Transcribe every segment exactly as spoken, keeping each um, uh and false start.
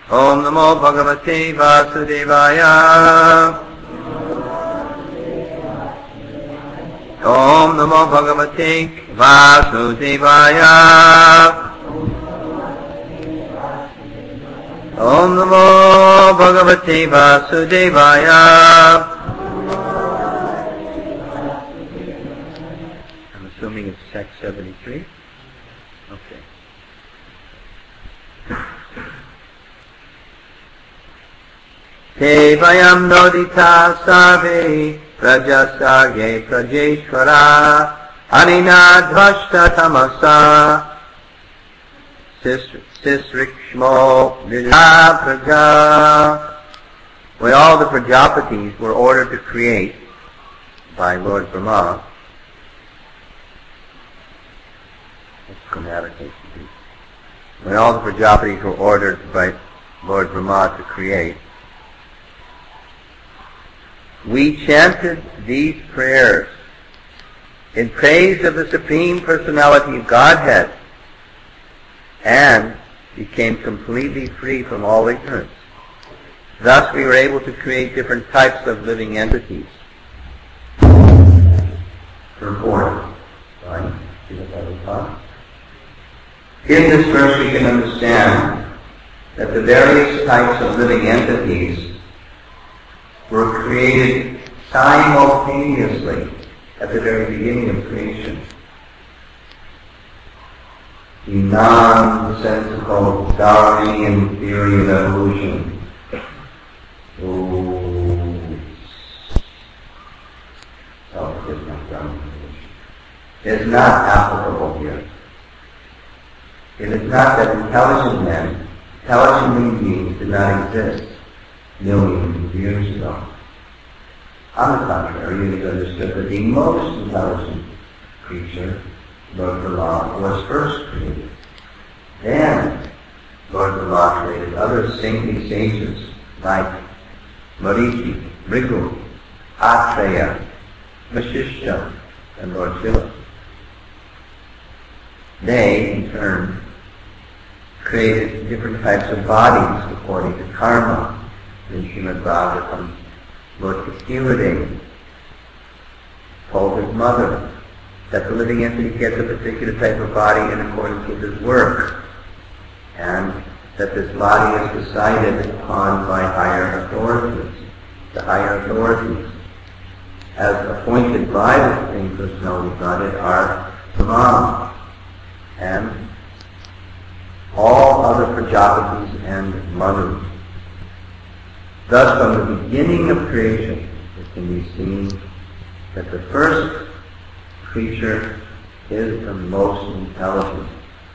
Om Namo Bhagavate Vasudevaya. Om Namo Bhagavate Vasudevaya. Om Namo Bhagavate Vasudevaya. I'm assuming it's text seventy-three. Okay. Te vayam nodita sarve prajasarge prajeshvara anina dvashta tamasa sisrikshmo vila praja. When all the Prajapatis were ordered to create by Lord Brahma, when all the Prajapatis were ordered by Lord Brahma to create, we chanted these prayers in praise of the Supreme Personality of Godhead and became completely free from all ignorance. Thus we were able to create different types of living entities. Report. In this verse we can understand that the various types of living entities were created simultaneously at the very beginning of creation. In nonsensical Darwinian theory of evolution, oh, oh, it is not Darwinian evolution. It is not applicable here. It is not that intelligent men, intelligent human beings did not exist millions of years ago. On the contrary, it is understood that the most intelligent creature, Lord Brahma, was first created. Then Lord Brahma created other saintly sages like Marichi, Mrigu, Atreya, Vasishtha, and Lord Shiva. They, in turn, created different types of bodies according to karma. In Srimad Bhagavatam, Lord Krishnavardhana told his mother that the living entity gets a particular type of body in accordance with his work, and that this body is decided upon by higher authorities. The higher authorities, as appointed by the Supreme Personality of Godhead, are Brahma and all other Prajapatis and Manus. Thus, from the beginning of creation, it can be seen that the first creature is the most intelligent.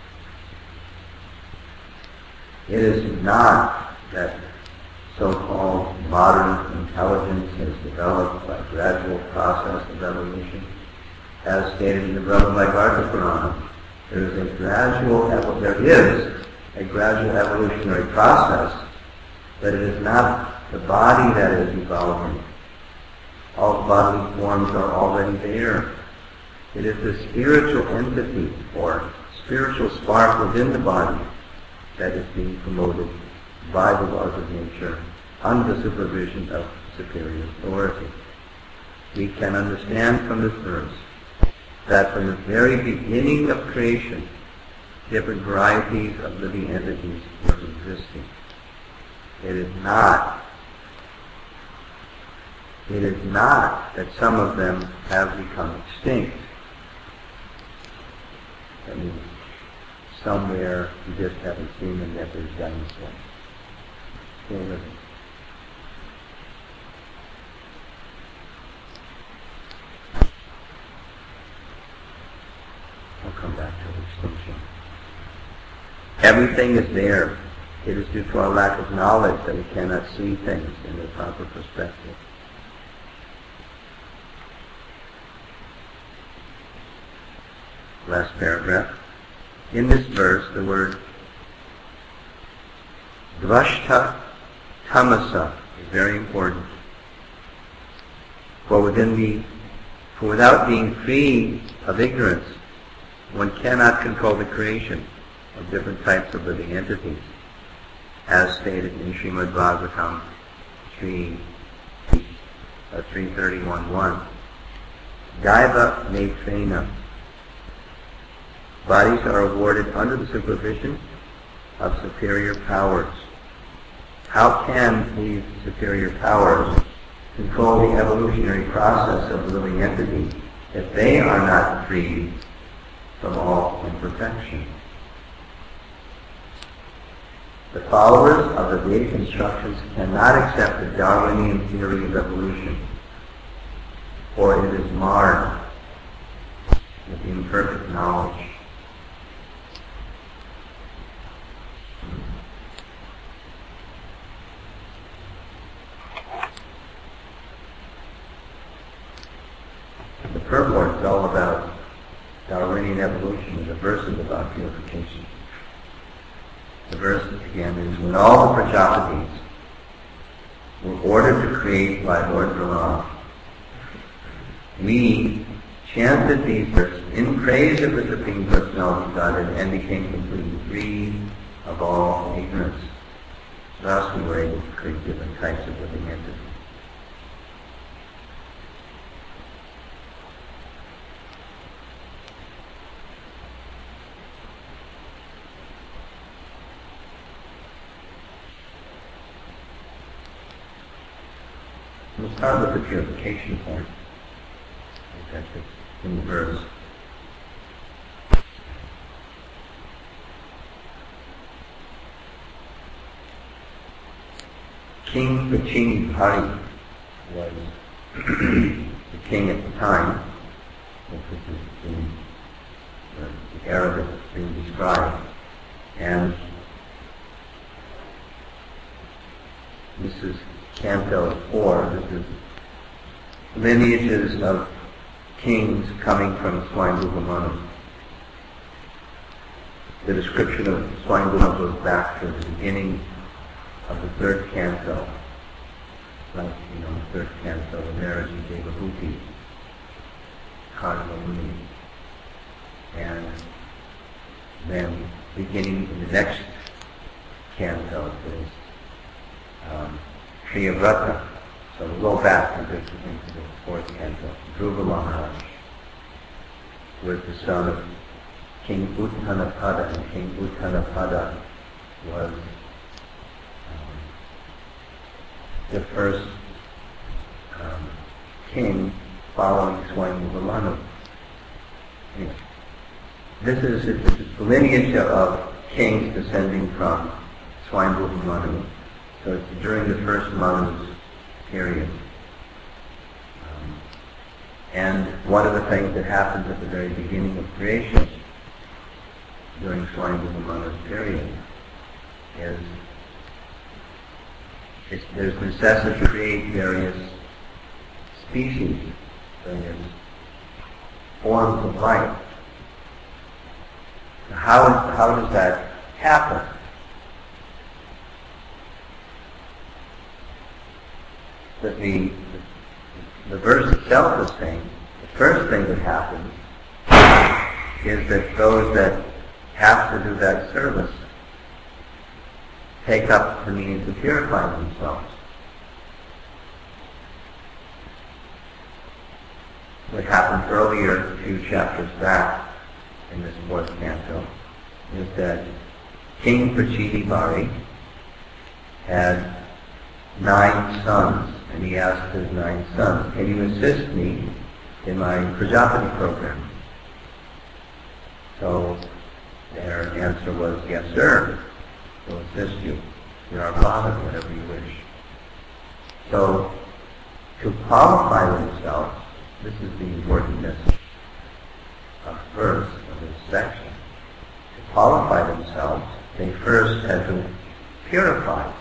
It is not that so-called modern intelligence has developed by gradual process of evolution. As stated in the Brahma-Vaivarta Purana, there is a gradual there is a gradual evolutionary process, but it is not the body that is evolving. All bodily forms are already there. It is the spiritual entity or spiritual spark within the body that is being promoted by the laws of nature under the supervision of superior authority. We can understand from this verse that from the very beginning of creation, different varieties of living entities were existing. It is not It is not that some of them have become extinct. That means somewhere you just haven't seen them yet, they've done so. Still living. I'll come back to extinction. Everything is there. It is due to our lack of knowledge that we cannot see things in their proper perspective. Last paragraph. In this verse, the word dvashta tamasa is very important. For within the, for without being free of ignorance, one cannot control the creation of different types of living entities. as stated in Srimad Bhagavatam three thirty-one one. Daiva Netrena. Bodies are awarded under the supervision of superior powers. How can these superior powers control the evolutionary process of the living entity if they are not free from all imperfection? The followers of the Vedic instructions cannot accept the Darwinian theory of evolution, for it is marred with imperfect knowledge. The purport is all about Darwinian evolution, and the verse is about purification. The verse, again, is when all the Prajapatis were ordered to create by Lord Brahma, we chanted these verses in praise of the Supreme Personality of Godhead and became completely free of all ignorance. Thus we were able to create different types of living entities. We'll start with the purification point. That's in the verse. King Pachini Bhari was the king at the time. This is in the era that's being described. And this is Canto four. This is lineages of kings coming from Swayambhuva Manu. The description of Swayambhuva goes back to the beginning of the third canto. Like, you know, the third canto, the marriage of Devahuti, Cardinal Muni. And then beginning in the next canto is um, Priyavrata. So we'll go back to the, into the fourth canto. Dhruva Maharaj was the son of King Uttanapada, and King Uttanapada was um, the first um, king following Swayambhuva Manu. Anyway, this is, this is the lineage of kings descending from Swayambhuva Manu. So it's during the first Manu's period. Um, and one of the things that happens at the very beginning of creation, during Swayambhuva Manu's period, is it's, there's necessity to create various species, various forms of life. How, is, how does that happen? That the, the verse itself is saying, the first thing that happens is that those that have to do that service take up the means to purify themselves. What happened earlier, a few chapters back in this fourth canto, is that King Prachiti Bari had nine sons, and he asked his nine sons, can you assist me in my Prajapati program? So their answer was, yes sir, we'll assist you. You're our father, whatever you wish. So to qualify themselves, this is the importance of verse of this section. To qualify themselves, they first had to purify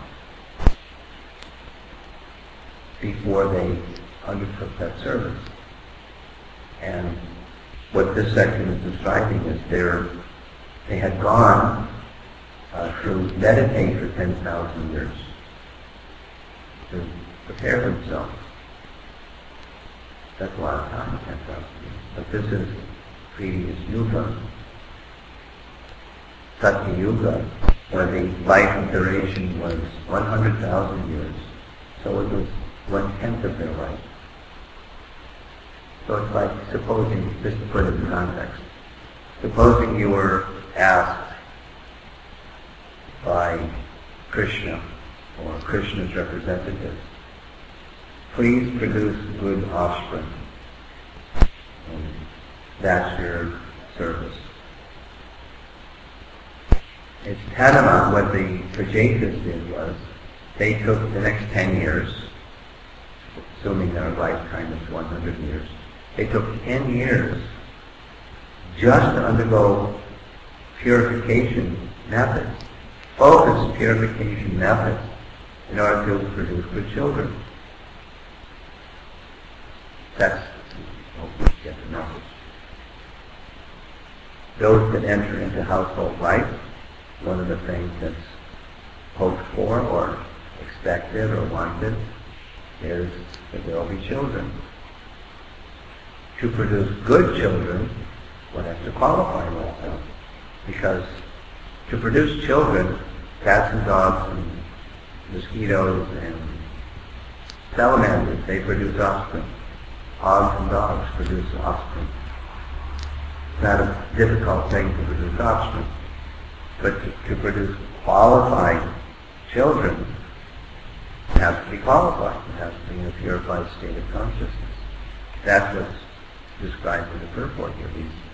before they undertook that service. And what this section is describing is they're, they had gone uh, to meditate for ten thousand years to prepare themselves. That's a lot of time, ten thousand years. But this is previous Yuga. Satya Yuga where the life duration was one hundred thousand years. So it was one-tenth of their life. So it's like, supposing, just to put it in context, supposing you were asked by Krishna or Krishna's representatives, please produce good offspring. And that's your service. It's tantamount. What the Prajatas did was, they took the next ten years, assuming their lifetime is one hundred years, they took ten years just to undergo purification methods, focused purification methods, in order to produce good children. That's, hopefully you get the message. Those that enter into household life, one of the things that's hoped for or expected or wanted is that there will be children. To produce good children, one has to qualify oneself. Because to produce children, cats and dogs and mosquitoes and salamanders, they produce offspring. Hogs and dogs produce offspring. It's not a difficult thing to produce offspring. But to, to produce qualified children, it has to be qualified. It has to be in a purified state of consciousness. That's what's described in the purport here.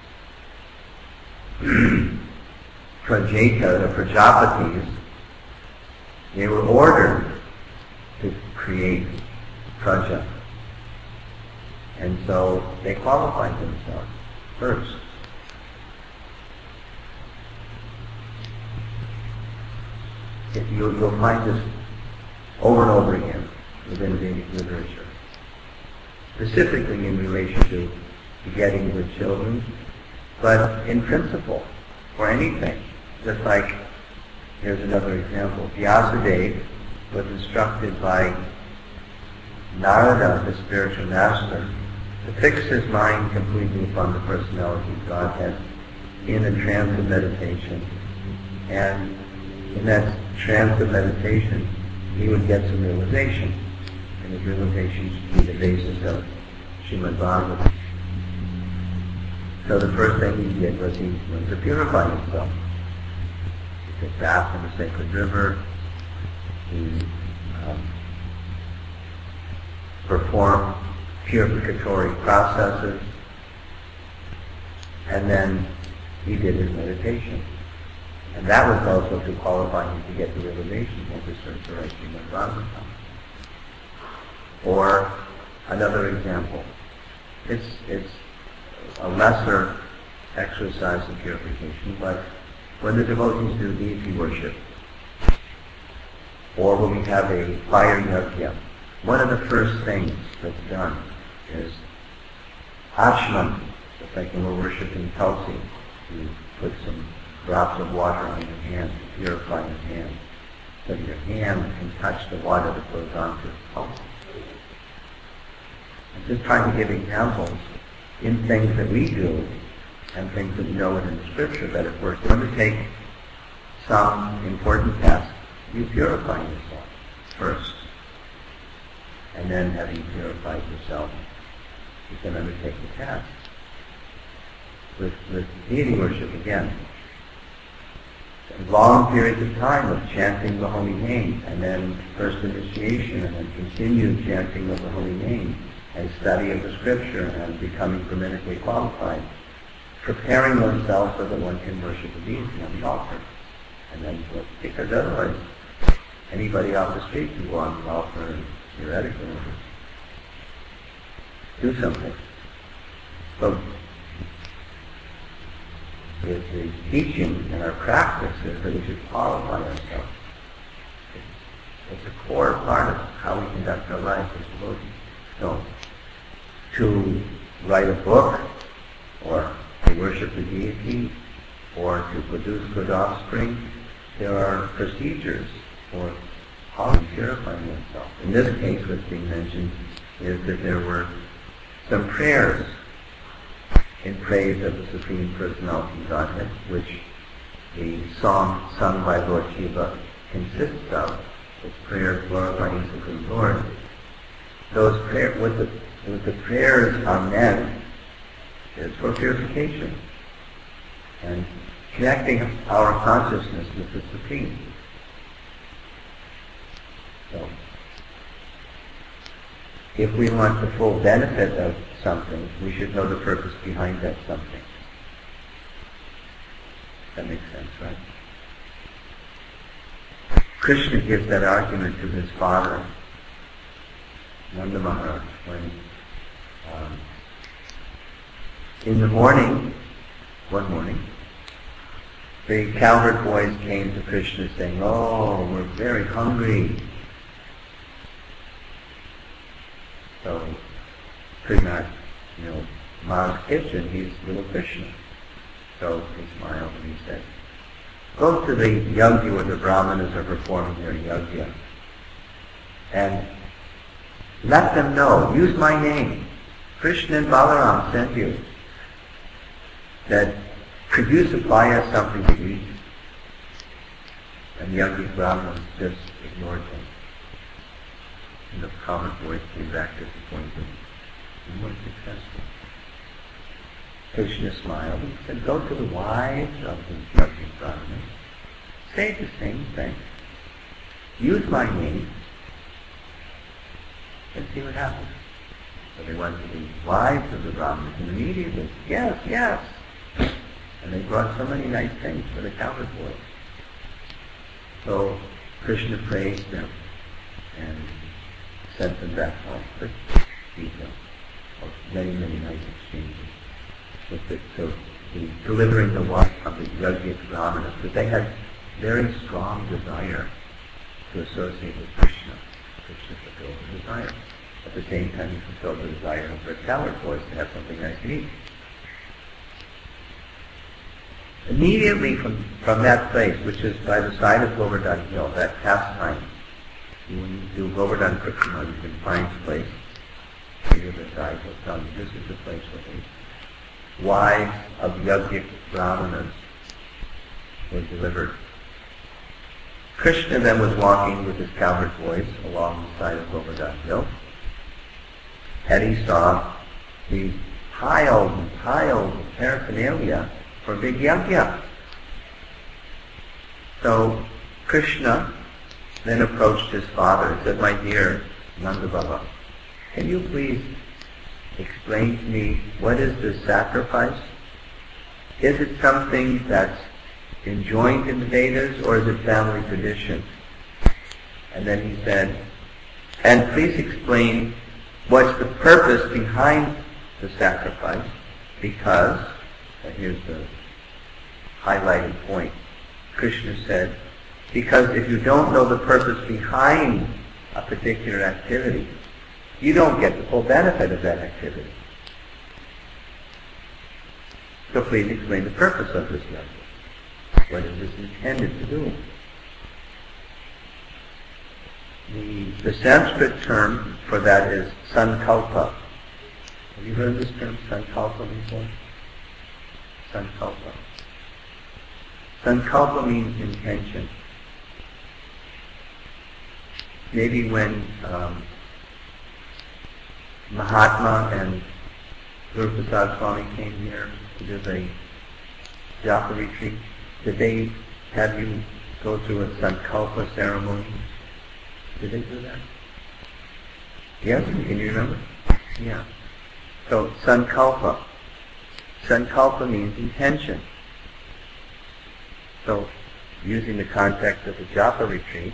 These Prajata, the Prajapatis, they were ordered to create Praja. And so they qualified themselves first. If you, you'll find this over and over again within Vedic literature, specifically in relation to getting good children, but in principle, for anything. Just like, here's another example. Vyasadeva was instructed by Narada, the spiritual master, to fix his mind completely upon the personality of Godhead in a trance of meditation. And in that trance of meditation, he would get some realization. And his realization should be the basis of Srimad Bhagavatam. So the first thing he did was he went to purify himself. He took bath in the sacred river. He um, performed purificatory processes. And then he did his meditation. And that was also to qualify him to get the realization of the Srimad Bhagavatam. Or another example. It's it's a lesser exercise of purification, but when the devotees do deity worship, or when we have a fire yajna, one of the first things that's done is Achman. It's like when we're worshiping Tulsi, you put some drops of water on your hand to purify your hand, so your hand can touch the water that goes onto the Tulsi. I'm just trying to give examples in things that we do and things that we know in the scripture, that if we're to undertake some important task, you purify yourself first. And then, having purified yourself, you can undertake the task. With, with deity worship, again, long periods of time of chanting the holy name, and then first initiation, and then continued chanting of the holy name, and study of the scripture, and becoming permanently qualified, preparing oneself so that one can worship the deity on the altar. And then, because otherwise, anybody off the street can go on the altar and theoretically do something. So, the, the teaching and our practice is that we should qualify ourselves. It's, it's a core part of how we conduct our life as devotees. So, to write a book, or to worship the deity, or to produce good offspring, there are procedures for how to purify oneself. In this case, what's being mentioned is that there were some prayers in praise of the Supreme Personality of Godhead, which the song sung by Lord Shiva consists of, the prayer glorifying the Supreme Lord. Those prayer, what the, what the prayers are meant is for purification and connecting our consciousness with the Supreme. So, if we want the full benefit of something, we should know the purpose behind that something. That makes sense, right? Krishna gives that argument to his father, Nanda Maharaj, when um, in the morning, one morning, the cowherd boys came to Krishna saying, "Oh, we're very hungry." So, could not, you know, Ma's kitchen, he's little Krishna. So he smiled and he said, "Go to the yajna where the brahmanas are performing their yajna and let them know, use my name, Krishna and Balaram sent you, that could you supply us something to eat?" And the yajna brahmanas just ignored him. And the common boys came back disappointed and weren't successful. Krishna smiled and said, "Go to the wives of the yajna brahmanas, say the same thing, use my name, and see what happens." So they went to the wives of the brahmanas and immediately, yes, yes. And they brought so many nice things for the cowherd boys. So Krishna praised them and sent them back home for detail of many, many nice exchanges. With the, so the delivering the wife of the yajna brahmanas, because they had very strong desire to associate with Krishna. Krishna fulfilled the desire. At the same time, he fulfilled the desire of their cowherd boys to have something nice to eat. Immediately from, from that place, which is by the side of Govardhan Hill, that pastime, when you do Govardhan Kriksha, you can find a place. Here the guide will tell you, this is the place where the wives of yajna brahmanas were delivered. Krishna then was walking with his cowherd boys along the side of Govardhan Hill, and he saw these piled and piled paraphernalia for big yajna. So Krishna then approached his father and said, "My dear Nanda Baba, can you please explain to me what is this sacrifice? Is it something that's enjoined in the Vedas or is it family tradition?" And then he said, "And please explain what's the purpose behind the sacrifice, because," and here's the highlighted point, Krishna said, "because if you don't know the purpose behind a particular activity, you don't get the full benefit of that activity. So please explain the purpose of this yajna. What is this intended to do?" The, the Sanskrit term for that is sankalpa. Have you heard this term, sankalpa, before? Sankalpa. Sankalpa means intention. Maybe when um, Mahatma and Guru Prasad Swami came here to do the japa retreat, did they have you go through a sankalpa ceremony? Did they do that? Yes? Can you remember? Yeah. So, sankalpa. Sankalpa means intention. So, using the context of the japa retreat,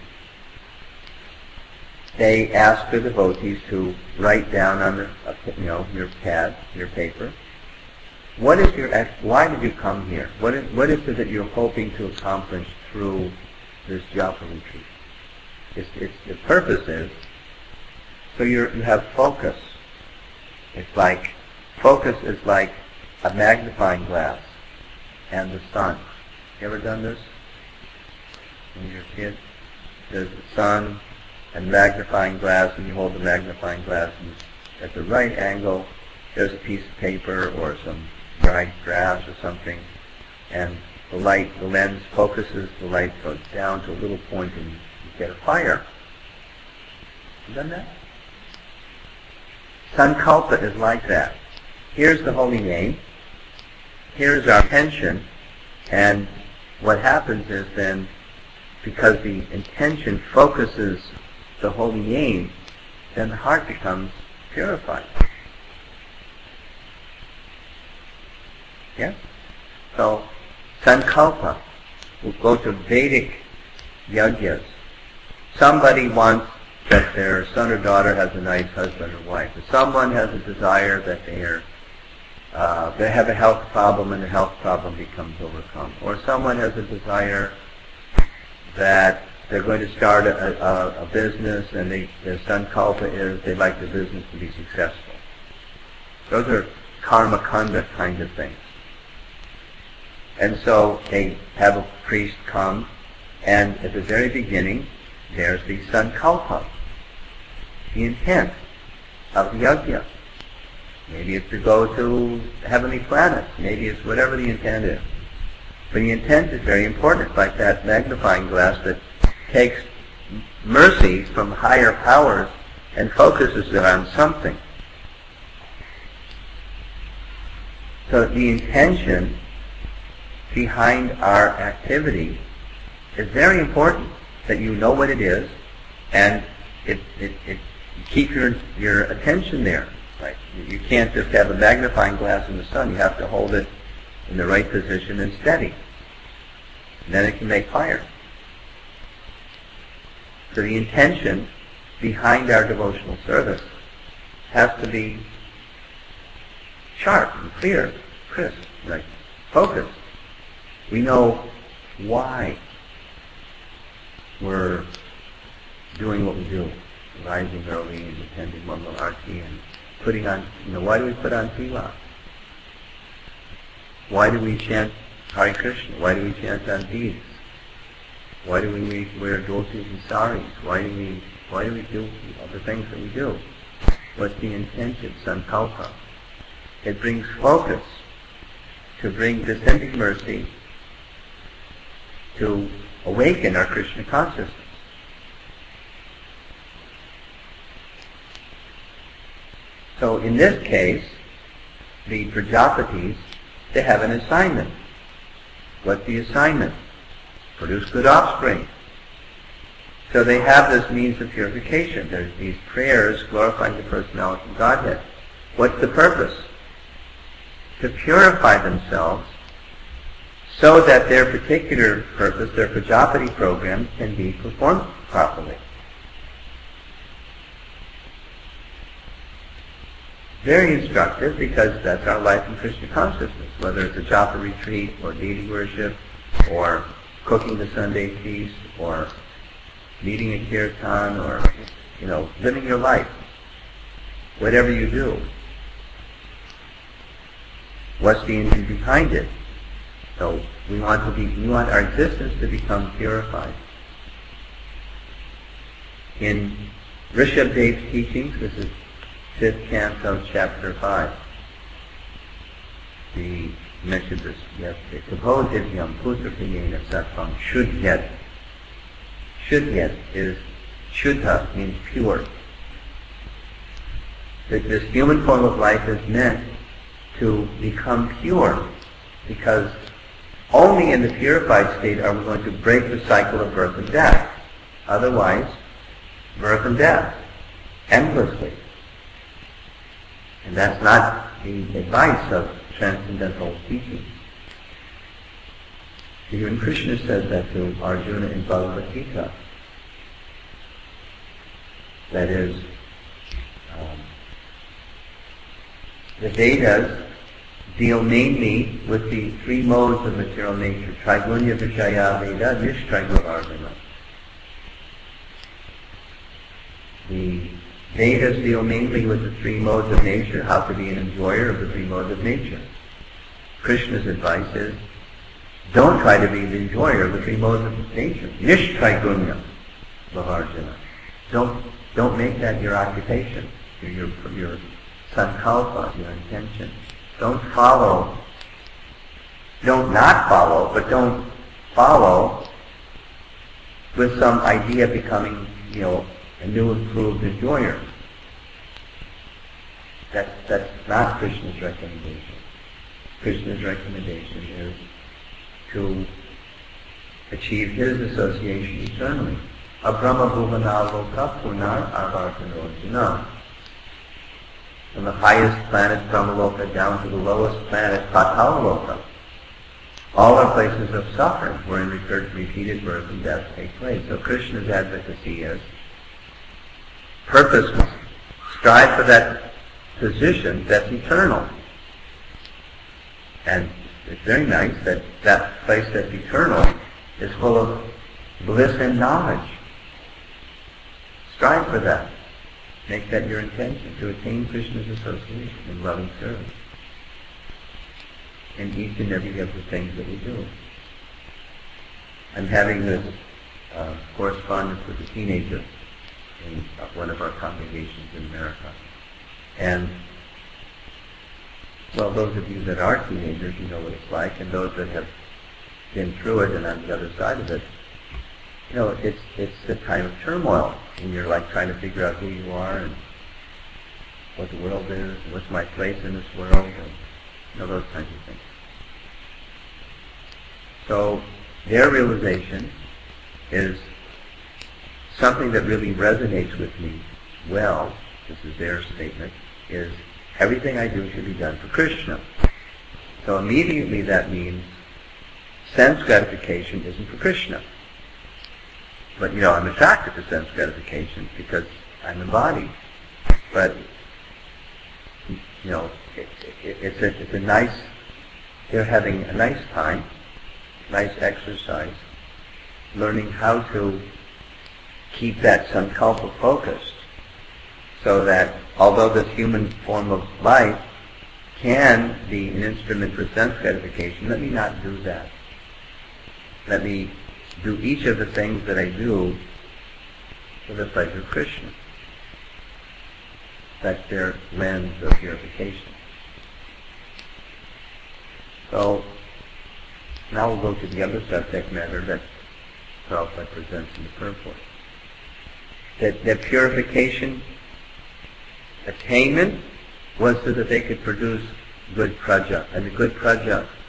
they ask the devotees to write down on the, you know, your pad, your paper, what is your, why did you come here? What is, what is it that you're hoping to accomplish through this japa retreat? It's, it's, the purpose is, so you're, you have focus. It's like, focus is like a magnifying glass and the sun. You ever done this? When you're a kid, there's the sun and magnifying glass, and you hold the magnifying glass, and at the right angle, there's a piece of paper or some dried grass or something, and the light, the lens focuses, the light goes down to a little point and you get a fire. You done that? Sankalpa is like that. Here's the holy name. Here's our intention. And what happens is then, because the intention focuses the holy name, then the heart becomes purified. Yeah? So, sankalpa. We'll go to Vedic yajnas. Somebody wants that their son or daughter has a nice husband or wife. If someone has a desire that they are, uh, they have a health problem and the health problem becomes overcome. Or someone has a desire that they're going to start a, a, a business and they, their sankalpa is they'd like the business to be successful. Those are karma kanda kind of things. And so they have a priest come, and at the very beginning, there's the sankalpa, the intent of the yajna. Maybe it's to go to heavenly planets. Maybe it's whatever the intent is. But the intent is very important. It's like that magnifying glass that takes mercy from higher powers and focuses it on something. So the intention behind our activity is very important, that you know what it is, and it, it, it you keep your your attention there. Right? You can't just have a magnifying glass in the sun. You have to hold it in the right position and steady. And then it can make fire. So the intention behind our devotional service has to be sharp and clear, crisp, like focused. We know why we're doing what we do, rising early and attending Mangal Arti and putting on, you know, why do we put on tila? Why do we chant Hare Krishna? Why do we chant on beads? Why do we wear dhotis and saris? Why do we, why do we do all the things that we do? What's the intention? Sankalpa. It brings focus to bring descending mercy to awaken our Krishna consciousness. So in this case, the Prajapatis, they have an assignment. What's the assignment? Produce good offspring. So they have this means of purification. There's these prayers glorifying the personality of Godhead. What's the purpose? To purify themselves so that their particular purpose, their Prajapati program, can be performed properly. Very instructive, because that's our life in Krishna consciousness, whether it's a japa retreat or deity worship or cooking the Sunday feast or leading a kirtan or, you know, living your life. Whatever you do. What's the engine behind it? So we want to be, we want our existence to become purified. In Rishabhdeva's teachings, this is fifth canto, chapter five. He mentioned this yesterday. Kabhodivyam putrapiyena sattvam shuddhyat. Shuddhyat is, shuddha means pure. That this human form of life is meant to become pure, because only in the purified state are we going to break the cycle of birth and death. Otherwise, birth and death, endlessly. And that's not the advice of transcendental teaching. Even Krishna says that to Arjuna in Bhagavad Gita. That is, um, the Vedas deal mainly with the three modes of material nature. Trigunya Vijaya Veda, Nishtriguna Arjuna. The Vedas deal mainly with the three modes of nature, how to be an enjoyer of the three modes of nature. Krishna's advice is, don't try to be the enjoyer of the three modes of nature. Nishtrigunya Arjuna. Don't don't make that your occupation, your your, your sankalpa, your intention. Don't follow Don't not follow, but don't follow with some idea of becoming, you know, a new improved enjoyer. That's, that's not Krishna's recommendation. Krishna's recommendation is to achieve his association eternally. Abrahma bhuvana loka punar avartanojana. From the highest planet, Brahmaloka, down to the lowest planet, Patalaloka. All are places of suffering, wherein repeated birth and death take place. So Krishna's advocacy is purposeful. Strive for that position that's eternal. And it's very nice that that place that's eternal is full of bliss and knowledge. Strive for that. Make that your intention, to attain Krishna's association in loving service in each and every of the things that we do. I'm having this uh, correspondence with a teenager in uh, one of our congregations in America. And, well, those of you that are teenagers, you know what it's like, and those that have been through it and on the other side of it, you know, it's it's a time of turmoil, and you're like trying to figure out who you are and what the world is, and what's my place in this world, and you know, those kinds of things. So their realization is something that really resonates with me well. This is their statement: is everything I do should be done for Krishna. So immediately that means sense gratification isn't for Krishna. But, you know, I'm attracted to sense gratification because I'm embodied. But, you know, it, it, it's, a, it's a nice, they're having a nice time, nice exercise, learning how to keep that sankalpa focused so that although this human form of life can be an instrument for sense gratification, let me not do that. Let me do each of the things that I do for the pleasure of Krishna. That's their lens of purification. So, now we'll go to the other subject matter that Prabhupada presents in the purport. That, that purification attainment was so that they could produce good praja. And the good praja